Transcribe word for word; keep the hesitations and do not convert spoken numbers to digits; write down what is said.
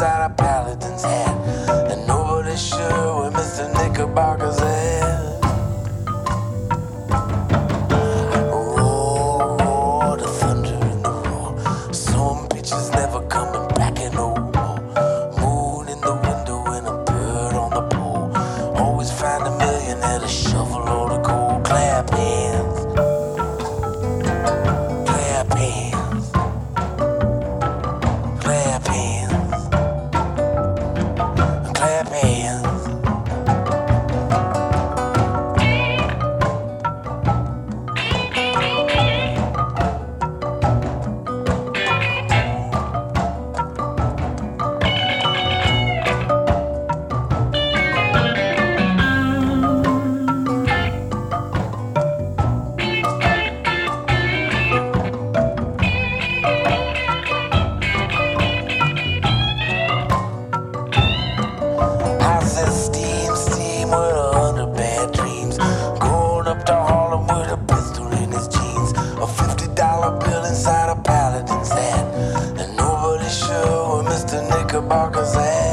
inside a paladin's hat. And nobody's sure where Mister Knickerbocker's at. Roar, roar, the thunder in the roar. Some bitches never coming back in no more. Moon in the window and a bird on the pole. Always find a millionaire to shovel all the gold. Clap hands. Clap hands. Clap hands. Clap hands. I said steam, steam with a hundred bad dreams. Going up to Harlem with a pistol in his jeans. A fifty dollar bill inside a paladin's hat. And nobody's sure where Mister Knickerbocker's at.